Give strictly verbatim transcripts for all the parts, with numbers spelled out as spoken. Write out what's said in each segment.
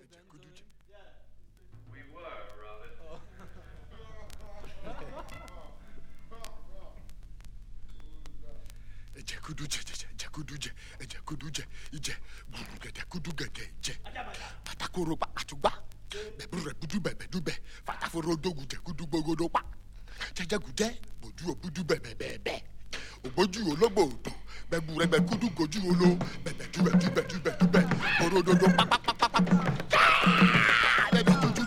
We were, Robin. Oh. Jakuduje, jakuduje, jakuduje, ije, gurugede, kudugede, ije. Patakoro pa atuba, bebure budu bebe dube, fataforo dogu jakudu bogodo pa. Jajagude, boju obudu bebe bebe. Oboju ologbo odo, bebure be kudu goju olo, bebe dube dube dube dube, orododo pa pa pa pa pa. Bebe juju.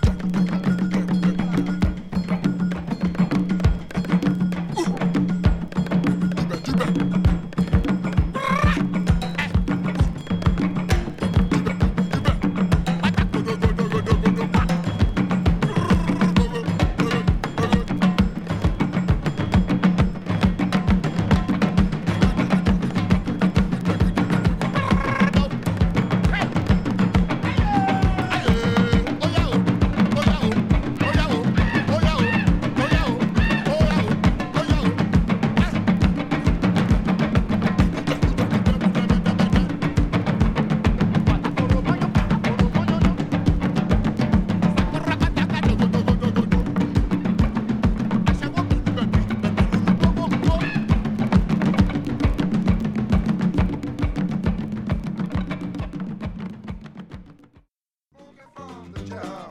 Yeah.